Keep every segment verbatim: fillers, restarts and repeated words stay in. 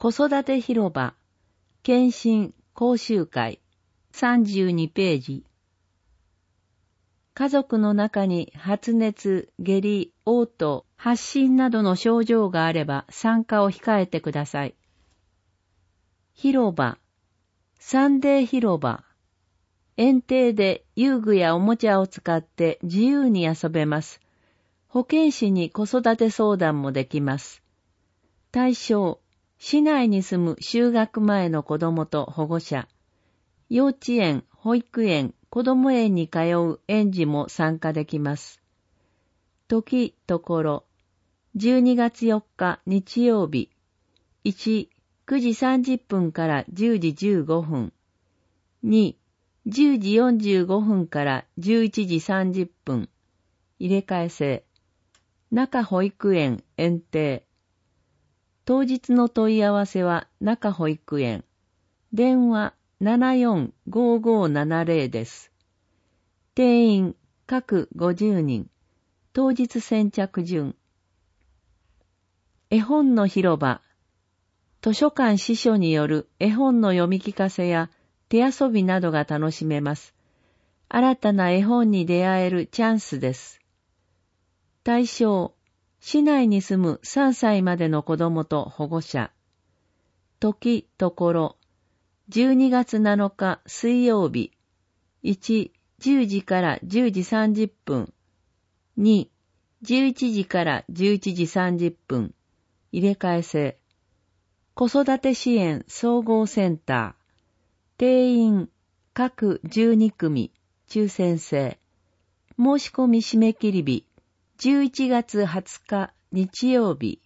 子育て広場、検診講習会、さんじゅうにページ。家族の中に発熱、下痢、嘔吐、発疹などの症状があれば参加を控えてください。広場、サンデー広場。園庭で遊具やおもちゃを使って自由に遊べます。保健師に子育て相談もできます。対象、市内に住む就学前の子供と保護者。幼稚園、保育園、子供園に通う園児も参加できます。時、ところ、じゅうにがつよっか日曜日、いち、くじさんじゅっぷんからじゅうじじゅうごふん、に、じゅうじよんじゅうごふんからじゅういちじさんじゅっぷん、入れ替え制、中保育園園庭。当日の問い合わせは中保育園、電話ななよんごごななゼロです。定員各ごじゅうにん、当日先着順。絵本の広場、図書館司書による絵本の読み聞かせや手遊びなどが楽しめます。新たな絵本に出会えるチャンスです。対象、市内に住むさんさいまでの子供と保護者。時、ところ、じゅうにがつなのか水曜日、いち、じゅうじからじゅうじさんじゅっぷん、に、じゅういちじからじゅういちじさんじゅっぷん、入れ替え制。子育て支援総合センター。定員各じゅうにくみ、抽選制。申し込み締め切り日、じゅういちがつはつか日曜日。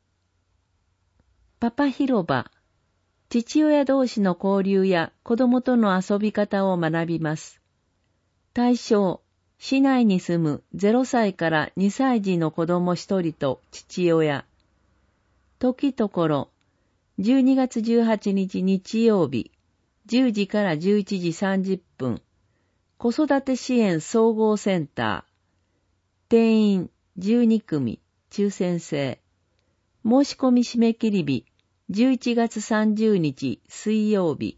パパ広場。父親同士の交流や子供との遊び方を学びます。対象、市内に住むゼロさいからにさい児の子供ひとりと父親。時ところ、じゅうにがつじゅうはちにち日曜日、じゅうじからじゅういちじさんじゅっぷん、子育て支援総合センター。定員じゅうにくみ、抽選制。申し込み締め切り日、じゅういちがつさんじゅうにち水曜日。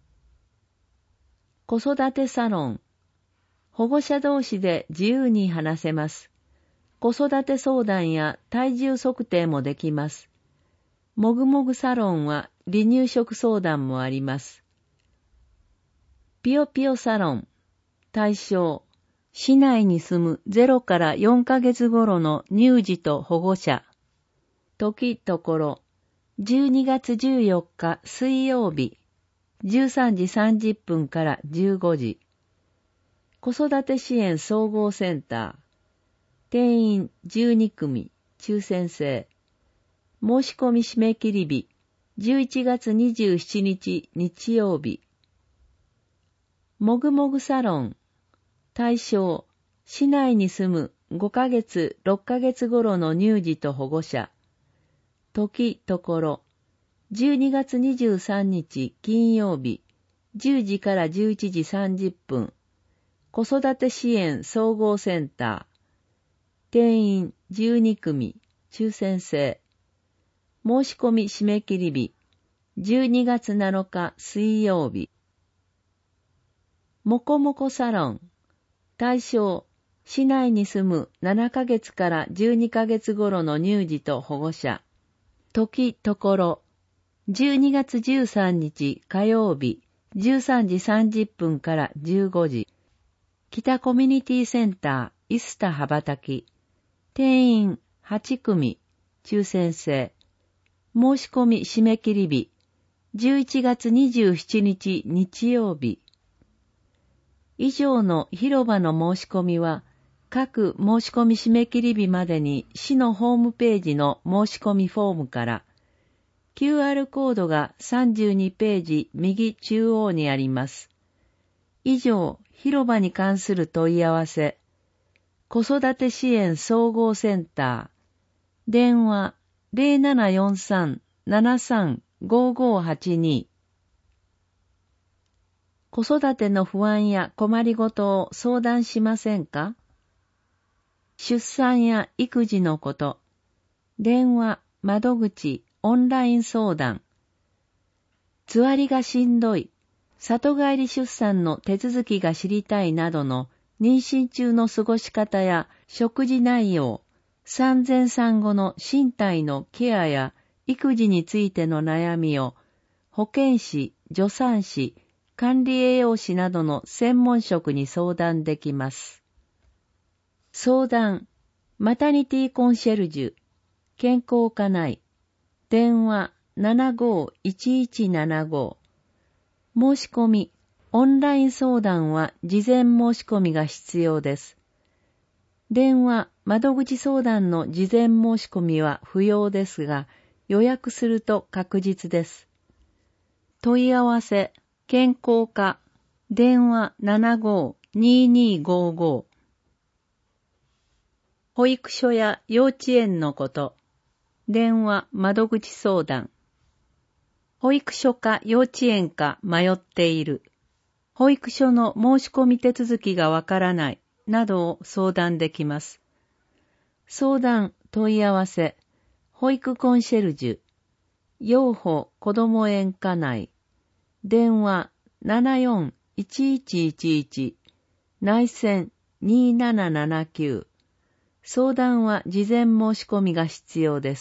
子育てサロン。保護者同士で自由に話せます。子育て相談や体重測定もできます。もぐもぐサロンは離乳食相談もあります。ぴよぴよサロン。対象、市内に住むゼロからよんかげつ頃の乳児と保護者。時ところ、じゅうにがつじゅうよっか水曜日、じゅうさんじさんじゅっぷんからじゅうごじ。子育て支援総合センター。定員じゅうにくみ、抽選制。申し込み締め切り日、じゅういちがつにじゅうしちにち日曜日。もぐもぐサロン。対象、市内に住むごかげつ、ろっかげつ頃の乳児と保護者。時ところ、じゅうにがつにじゅうさんにち金曜日、じゅうじからじゅういちじさんじゅっぷん。子育て支援総合センター。定員じゅうにくみ、抽選制。申し込み締め切り日、じゅうにがつなのか水曜日。もこもこサロン。対象、市内に住むななかげつからじゅうにかげつ頃の乳児と保護者。時ところ、じゅうにがつじゅうさんにち火曜日、じゅうさんじさんじゅっぷんからじゅうごじ。北コミュニティセンター、イスタ羽ばたき。定員はちくみ、抽選制。申し込み締め切り日、じゅういちがつにじゅうしちにち日曜日。以上の広場の申し込みは、各申し込み締め切り日までに市のホームページの申し込みフォームから、キューアール コードがさんじゅうにページ右中央にあります。以上、広場に関する問い合わせ。子育て支援総合センター。電話 ゼロななよんさん ななさん ごごはちに。子育ての不安や困りごとを相談しませんか？出産や育児のこと。電話、窓口、オンライン相談。 つわりがしんどい、里帰り出産の手続きが知りたいなどの妊娠中の過ごし方や食事内容、産前産後の身体のケアや育児についての悩みを保健師、助産師、管理栄養士などの専門職に相談できます。相談、マタニティコンシェルジュ、健康課内、電話 ななごーいちいちななご。申し込み、オンライン相談は事前申し込みが必要です。電話、窓口相談の事前申し込みは不要ですが、予約すると確実です。問い合わせ、健康課、電話 ななごーにーにーごーごー。保育所や幼稚園のこと、電話、窓口相談。保育所か幼稚園か迷っている。保育所の申し込み手続きがわからない、などを相談できます。相談、問い合わせ、保育コンシェルジュ、養保こども園課内、電話 ななよんいちいちいちいち、内線にーななななきゅう。相談は事前申し込みが必要です。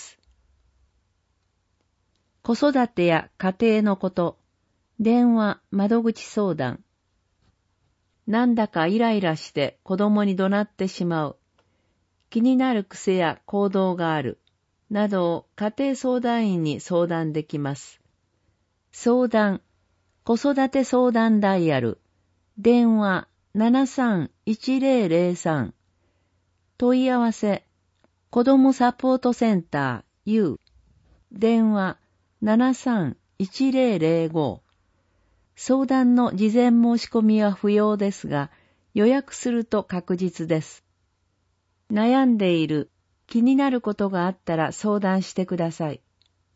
子育てや家庭のこと、電話、窓口相談。なんだかイライラして子供に怒鳴ってしまう。気になる癖や行動がある。などを家庭相談員に相談できます。相談、子育て相談ダイヤル。電話 ななさんいちぜろぜろさん。問い合わせ、子どもサポートセンター U。電話 ななさんいちぜろぜろご。相談の事前申し込みは不要ですが、予約すると確実です。悩んでいる、気になることがあったら相談してください。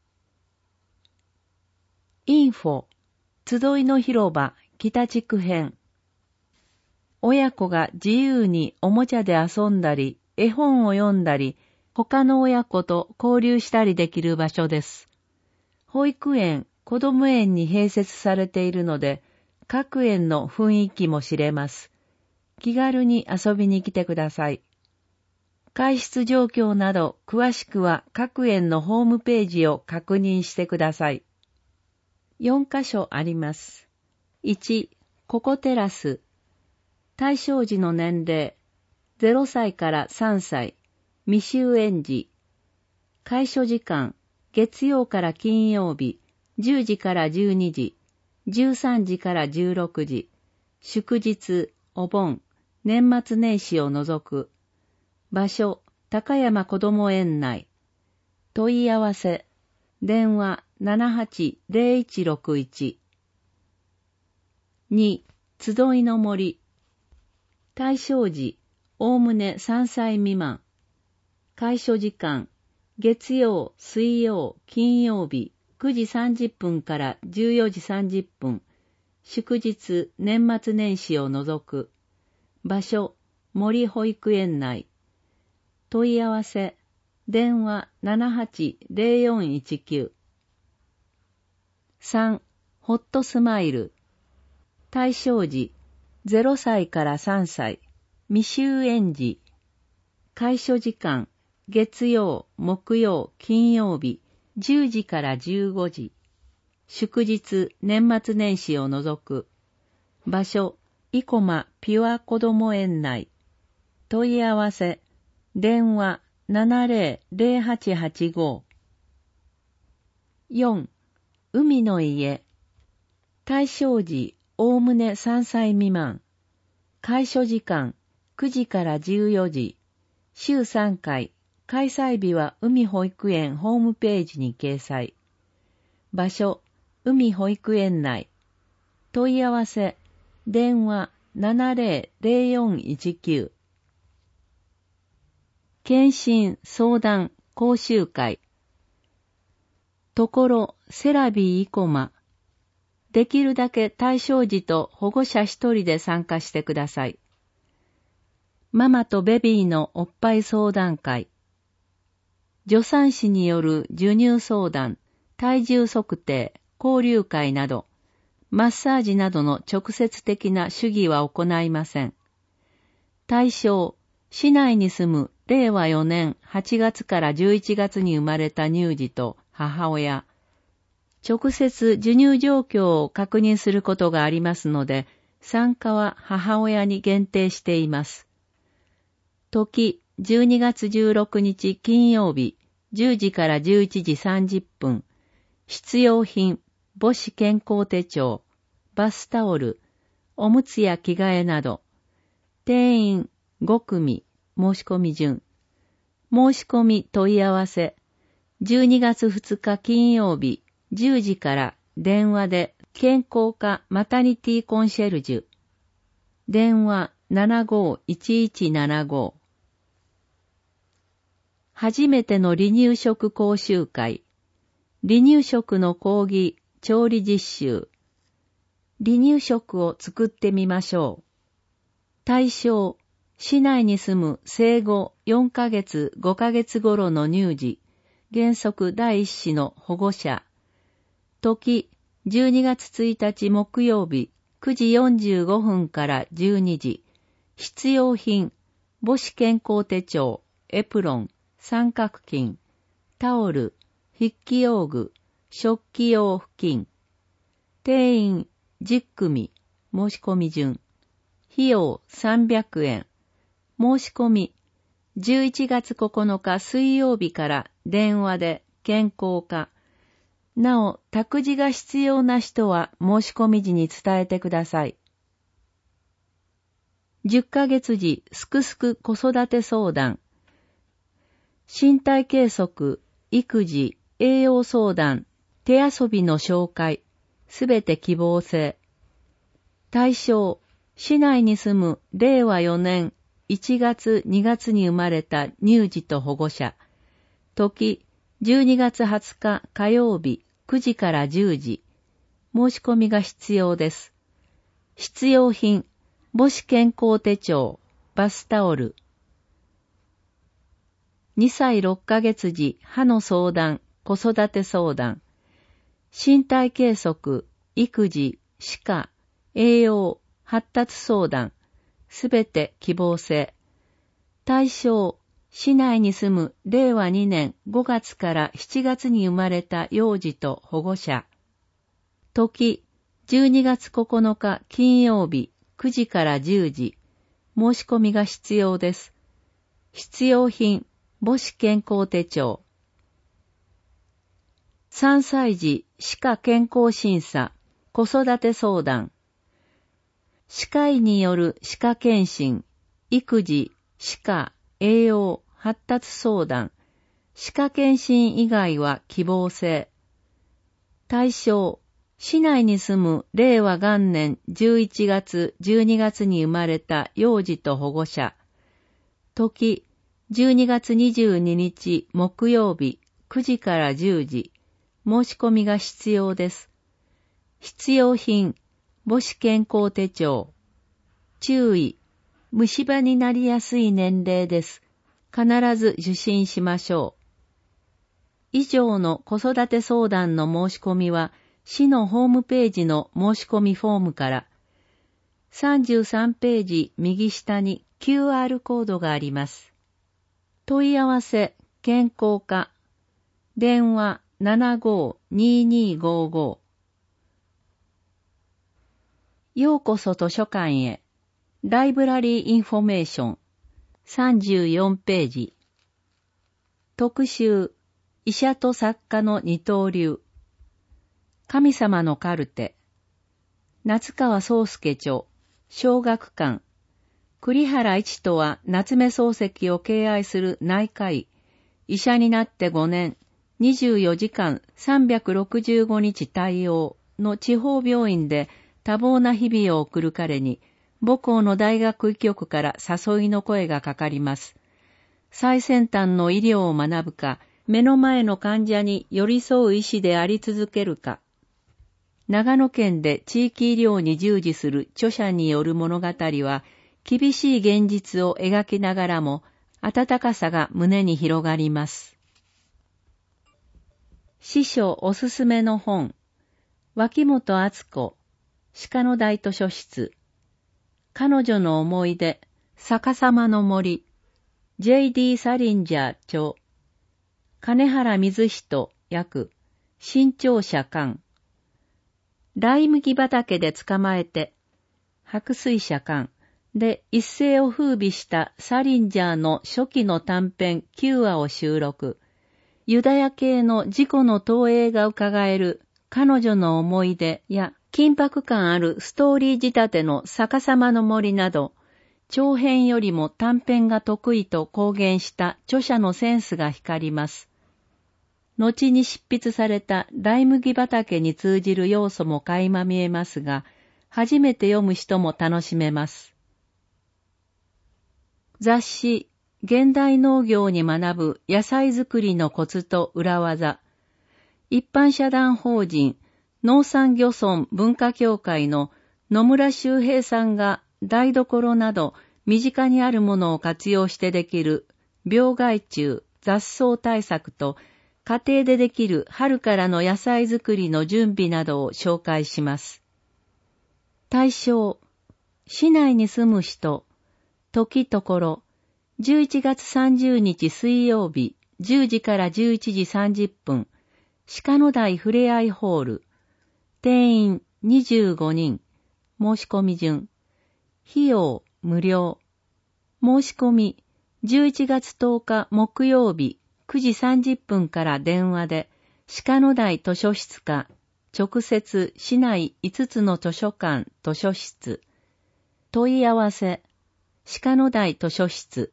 インフォ、集いの広場、北地区編。親子が自由におもちゃで遊んだり、絵本を読んだり、他の親子と交流したりできる場所です。保育園、子ども園に併設されているので、各園の雰囲気も知れます。気軽に遊びに来てください。外出状況など詳しくは各園のホームページを確認してください。よんかしょあります。いち、ココテラス。対象時の年齢、ゼロさいからさんさい、未就園児。開所時間、月曜から金曜日、じゅうじからじゅうにじ、じゅうさんじからじゅうろくじ、祝日、お盆、年末年始を除く。場所、高山こども園内。問い合わせ、電話 ななはちぜろいちろくいち。に、集いの森。対象時、おおむねさんさい未満。開所時間、月曜、水曜、金曜日、くじさんじゅっぷんからじゅうよじさんじゅっぷん。祝日、年末年始を除く。場所、森保育園内。問い合わせ、電話 ななはちぜろよんいちきゅう。さん、ホットスマイル。対象時、ゼロさいからさんさい、未就園児。開所時間、月曜、木曜、金曜日、じゅうじからじゅうごじ。祝日、年末年始を除く。場所、生駒ピュアこども園内。問い合わせ、電話 ななぜろぜろはちはちご。よん、海の家。対象時、おおむねさんさい未満。開所時間、くじからじゅうよじ。週さんかい。開催日は海保育園ホームページに掲載。場所、海保育園内。問い合わせ、電話 ななぜろぜろよんいちきゅう。検診、相談、講習会。ところ、セラビー生駒。できるだけ対象児と保護者一人で参加してください。ママとベビーのおっぱい相談会。助産師による授乳相談、体重測定、 交流会など、マッサージなどの直接的な主義は行いません。対象、市内に住むれいわよねんはちがつからじゅういちがつに生まれた乳児と母親、直接授乳状況を確認することがありますので、参加は母親に限定しています。時、じゅうにがつじゅうろくにち金曜日、じゅうじからじゅういちじさんじゅっぷん、必要品、母子健康手帳、バスタオル、おむつや着替えなど、定員ごくみ、申し込み順。申し込み問い合わせ、じゅうにがつふつか金曜日、じゅうじから電話で健康科マタニティコンシェルジュ。電話 ななごーいちいちななご。初めての離乳食講習会。離乳食の講義、調理実習。離乳食を作ってみましょう。対象、市内に住む生後よんかげつごかげつ頃の乳児、原則第一子の保護者。時、じゅうにがつついたち木曜日、くじよんじゅうごふんからじゅうにじ。必要品、母子健康手帳、エプロン、三角巾、タオル、筆記用具、食器用布巾。定員じゅっくみ、申し込み順。費用さんびゃくえん。申し込み、じゅういちがつここのか水曜日から電話で健康課。なお、託児が必要な人は申し込み時に伝えてください。じゅっかげつ時、すくすく子育て相談。身体計測、育児、栄養相談、手遊びの紹介、すべて希望制。対象、市内に住むれいわよねんいちがつにがつに生まれた乳児と保護者。時、じゅうにがつはつか火曜日くじからじゅうじ。申し込みが必要です。必要品、母子健康手帳、バスタオル。にさいろっかげつ時、歯の相談、子育て相談。身体計測、育児、歯科、栄養、発達相談。すべて希望制。対象、市内に住むれいわにねんごがつからしちがつに生まれた幼児と保護者。時、じゅうにがつここのか金曜日くじからじゅうじ。申し込みが必要です。必要品、母子健康手帳。さんさい児歯科健康審査、子育て相談。歯科医による歯科検診、育児、歯科、栄養、発達相談。歯科検診以外は希望制。対象、市内に住むれいわがんねんじゅういちがつじゅうにがつに生まれた幼児と保護者。時、じゅうにがつにじゅうににち木曜日くじからじゅうじ。申し込みが必要です。必要品、母子健康手帳。注意、虫歯になりやすい年齢です。必ず受診しましょう。以上の子育て相談の申し込みは、市のホームページの申し込みフォームから、さんじゅうさんページ右下に キューアール コードがあります。問い合わせ、健康課、電話 ななごーにーにーごーごー。ようこそ図書館へ。ライブラリーインフォメーション。さんじゅうよんページ。特集、医者と作家の二刀流。神様のカルテ。夏川宗介著、小学館。栗原一とは夏目漱石を敬愛する内科医。医者になってごねん、にじゅうよじかんさんびゃくろくじゅうごにち対応の地方病院で多忙な日々を送る彼に、母校の大学医局から誘いの声がかかります。最先端の医療を学ぶか、目の前の患者に寄り添う医師であり続けるか。長野県で地域医療に従事する著者による物語は、厳しい現実を描きながらも、温かさが胸に広がります。司書おすすめの本、 脇本敦子、鹿の台図書室、彼女の思い出、逆さまの森、ジェイディー サリンジャー著、金原水人訳、新潮社館、ライ麦畑で捕まえて、白水社館で一世を風靡したサリンジャーの初期の短編きゅうわを収録、ユダヤ系の自己の投影が伺える彼女の思い出や緊迫感あるストーリー仕立ての逆さまの森など、長編よりも短編が得意と公言した著者のセンスが光ります。後に執筆されたライ麦畑に通じる要素も垣間見えますが、初めて読む人も楽しめます。雑誌、現代農業に学ぶ野菜作りのコツと裏技、一般社団法人農産漁村文化協会の野村修平さんが台所など身近にあるものを活用してできる病害虫、雑草対策と家庭でできる春からの野菜作りの準備などを紹介します。対象、市内に住む人、時ところ、じゅういちがつさんじゅうにち水曜日、じゅうじからじゅういちじさんじゅっぷん、鹿の台ふれあいホール、定員にじゅうごにん、申し込み順、費用無料、申し込みじゅういちがつとおか木曜日くじさんじゅっぷんから電話で鹿の台図書室か直接市内いつつの図書館図書室、問い合わせ鹿の台図書室。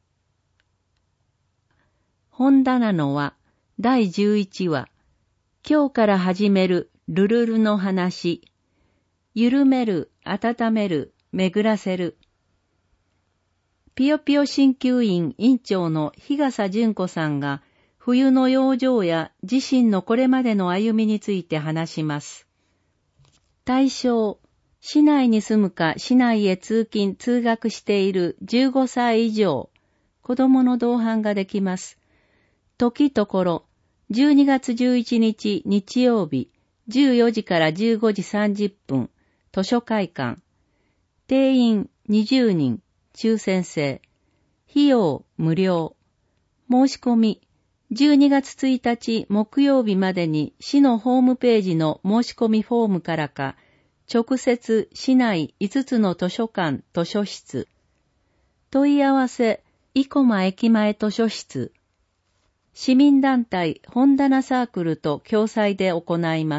本棚のはだいじゅういちわ、今日から始めるルルルの話、緩める、温める、巡らせる。ぴよぴよ鍼灸院院長の日笠純子さんが冬の養生や自身のこれまでの歩みについて話します。対象、市内に住むか市内へ通勤通学しているじゅうごさい以上、子供の同伴ができます。時ところ、じゅうにがつじゅういちにち日曜日、じゅうよじからじゅうごじさんじゅっぷん、図書会館。定員にじゅうにん、抽選制。費用無料。申し込み、じゅうにがつついたち木曜日までに市のホームページの申し込みフォームからか、直接市内いつつの図書館図書室。問い合わせ、生駒駅前図書室。市民団体本棚サークルと共催で行います。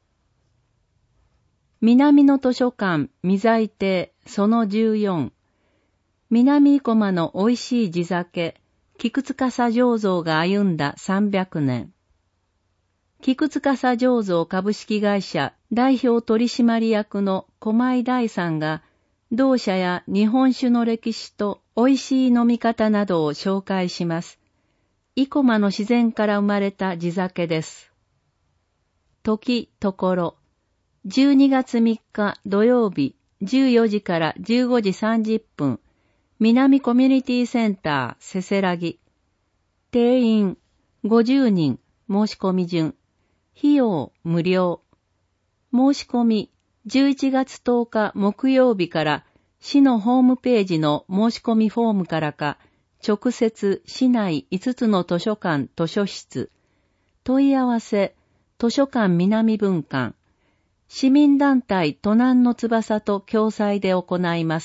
南の図書館未在邸そのじゅうよん。南生駒の美味しい地酒、菊塚醸造が歩んださんびゃくねん。菊塚醸造株式会社代表取締役の駒井大さんが、同社や日本酒の歴史と美味しい飲み方などを紹介します。生駒の自然から生まれた地酒です。時ところ、じゅうにがつみっか土曜日じゅうよじからじゅうごじさんじゅっぷん、南コミュニティセンターせせらぎ。定員ごじゅうにん、申し込み順。費用無料。申し込みじゅういちがつとおか木曜日から市のホームページの申し込みフォームからか、直接市内いつつの図書館図書室。問い合わせ、図書館南分館。市民団体都南の翼と共催で行います。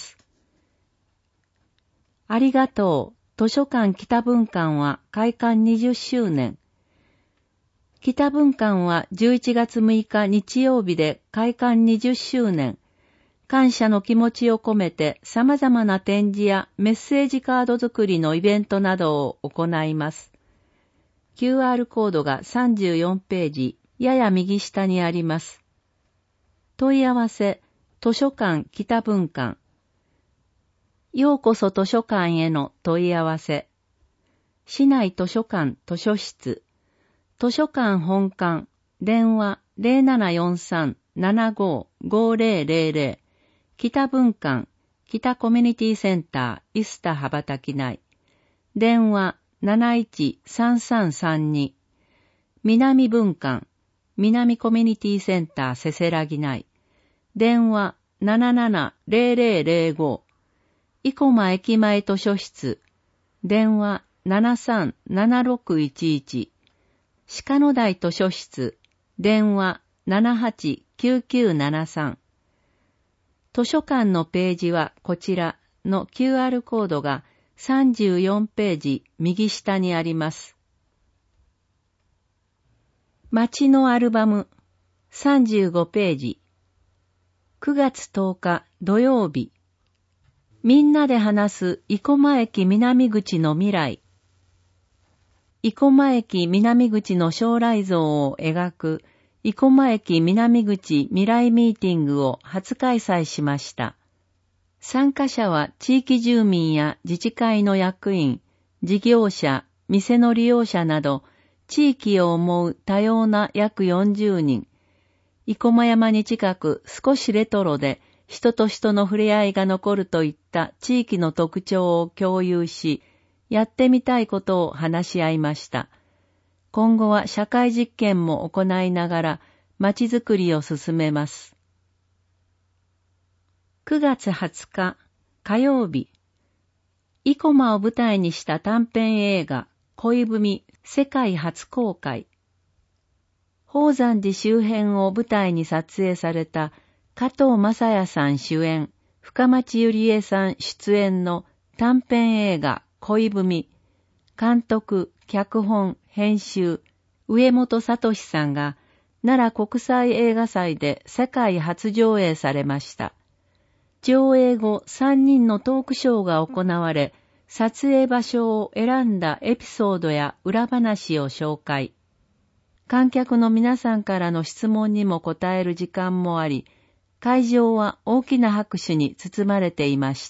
ありがとう。図書館北分館は開館にじゅっしゅうねん。北分館はじゅういちがつむいか日曜日で開館にじゅっしゅうねん。感謝の気持ちを込めて様々な展示やメッセージカード作りのイベントなどを行います。キューアール コードがさんじゅうよんページ、やや右下にあります。問い合わせ、図書館北分館。ようこそ図書館への問い合わせ。市内図書館図書室。図書館本館。電話 ゼロななよんさん ななご ごゼロゼロゼロ。北分館、北コミュニティセンター、イスタ羽ばたき内。電話 なないちさんさんさんに。南分館、 南コミュニティセンターせせらぎ内。電話 ななななゼロゼロゼロご。生駒駅前図書室。電話 ななさんななろくいちいち。鹿野台図書室。電話 ななはちきゅうきゅうななさん。図書館のページはこちらの キューアール コードがさんじゅうよんページ右下にあります。街のアルバムさんじゅうごページ。くがつとおか土曜日。みんなで話す生駒駅南口の未来。生駒駅南口の将来像を描く生駒駅南口未来ミーティングを初開催しました。参加者は地域住民や自治会の役員、事業者、店の利用者など、地域を思う多様な約よんじゅうにん。生駒山に近く少しレトロで人と人の触れ合いが残るといった地域の特徴を共有し、やってみたいことを話し合いました。今後は社会実験も行いながら街づくりを進めます。くがつはつか火曜日。生駒を舞台にした短編映画恋文世界初公開。宝山寺周辺を舞台に撮影された加藤正也さん主演、深町ゆりえさん出演の短編映画恋文。監督、脚本、編集、上本聡さんが奈良国際映画祭で世界初上映されました。上映後さんにんのトークショーが行われ、撮影場所を選んだエピソードや裏話を紹介。観客の皆さんからの質問にも答える時間もあり、会場は大きな拍手に包まれていました。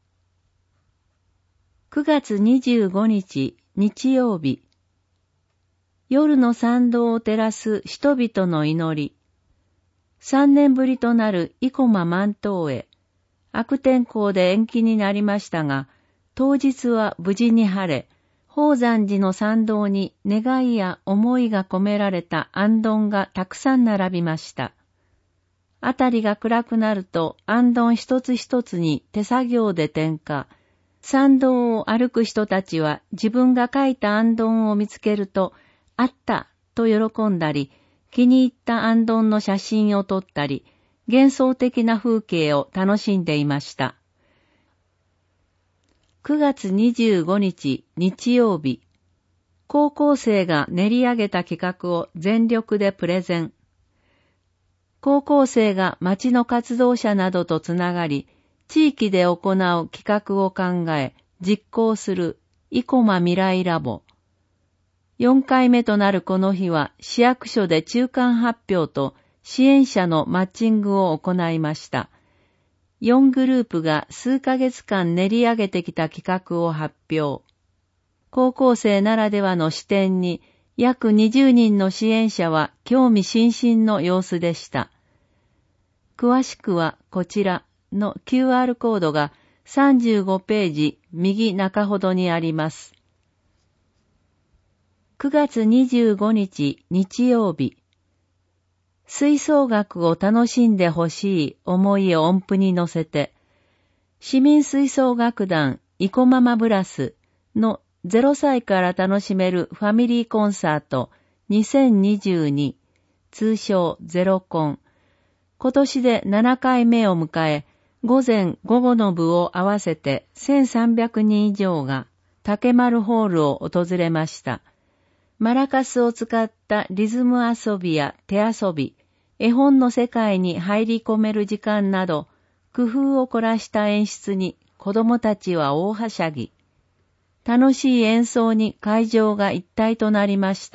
くがつにじゅうごにち日曜日。夜の参道を照らす人々の祈り。さんねんぶりとなる生駒万灯会。悪天候で延期になりましたが、当日は無事に晴れ、宝山寺の参道に願いや思いが込められた行燈がたくさん並びました。あたりが暗くなると行燈一つ一つに手作業で点火。参道を歩く人たちは自分が書いた行燈を見つけると、あったと喜んだり、気に入った行燈の写真を撮ったり、幻想的な風景を楽しんでいました。くがつにじゅうごにち日曜日。高校生が練り上げた企画を全力でプレゼン。高校生が町の活動者などとつながり、地域で行う企画を考え、実行する生駒未来ラボ。よんかいめとなるこの日は市役所で中間発表と支援者のマッチングを行いました。よんグループが数ヶ月間練り上げてきた企画を発表。高校生ならではの視点に約にじゅうにんの支援者は興味津々の様子でした。詳しくはこちらの キューアール コードがさんじゅうごページ右中ほどにあります。くがつにじゅうごにち日曜日。吹奏楽を楽しんでほしい思いを音符に乗せて、市民吹奏楽団生駒マブラスのゼロさいから楽しめるファミリーコンサートにせんにじゅうに、通称ゼロコン。今年でななかいめを迎え、午前午後の部を合わせてせんさんびゃくにん以上が竹丸ホールを訪れました。マラカスを使ったリズム遊びや手遊び、絵本の世界に入り込める時間など、工夫を凝らした演出に子供たちは大はしゃぎ。楽しい演奏に会場が一体となりました。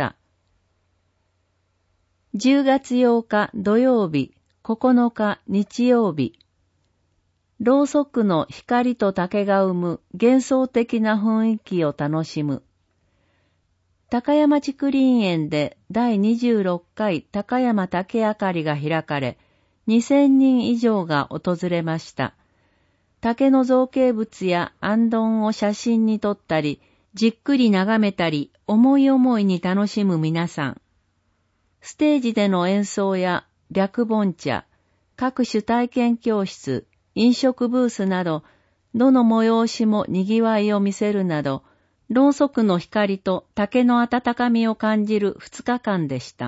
じゅうがつようか土曜日、ここのか日曜日。ろうそくの光と竹が生む幻想的な雰囲気を楽しむ。高山竹林園でだいにじゅうろっかい高山竹あかりが開かれ、にせんにん以上が訪れました。竹の造形物や行燈を写真に撮ったり、じっくり眺めたり、思い思いに楽しむ皆さん。 ステージでの演奏や白盆茶、各種体験教室、飲食ブースなど、どの催しも賑わいを見せるなど、ろうそくの光と竹の温かみを感じる二日間でした。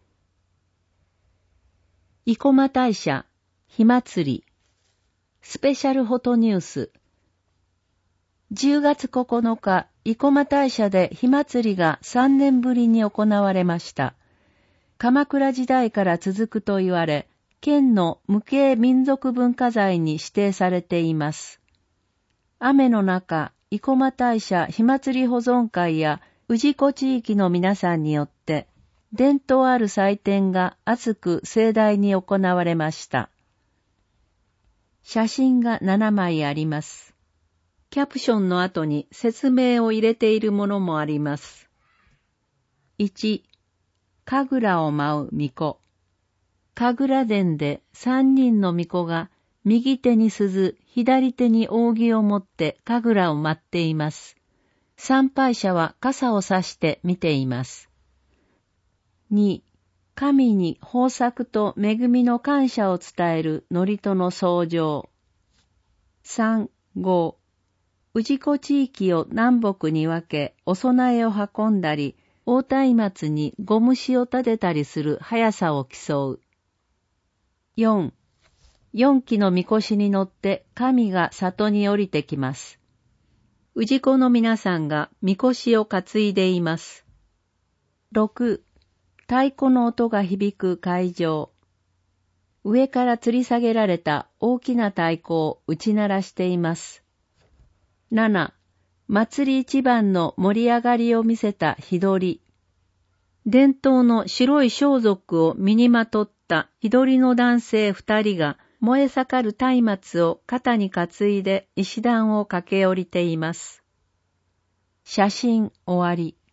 生駒大社、火祭り、スペシャルフォトニュース。じゅうがつここのか、生駒大社で火祭りがさんねんぶりに行われました。鎌倉時代から続くと言われ、県の無形民族文化財に指定されています。雨の中、生駒大社火祭り保存会や氏子地域の皆さんによって、伝統ある祭典が熱く盛大に行われました。写真がななまいあります。キャプションの後に説明を入れているものもあります。いち、神楽を舞う巫女。神楽殿で三人の巫女が右手に鈴、左手に扇を持って神楽を舞っています。参拝者は傘を差して見ています。に、神に豊作と恵みの感謝を伝える祝詞の奏上。さん、ご、氏子地域を南北に分け、お供えを運んだり、大松明にご虫を立てたりする速さを競う。よん、四基のみこしに乗って神が里に降りてきます。氏子の皆さんがみこしを担いでいます。ろく、太鼓の音が響く会場。上から吊り下げられた大きな太鼓を打ち鳴らしています。なな、祭り一番の盛り上がりを見せた日取り。伝統の白い装束を身にまとった日取りの男性二人が燃え盛る松明を肩に担いで石段を駆け下りています。写真終わり。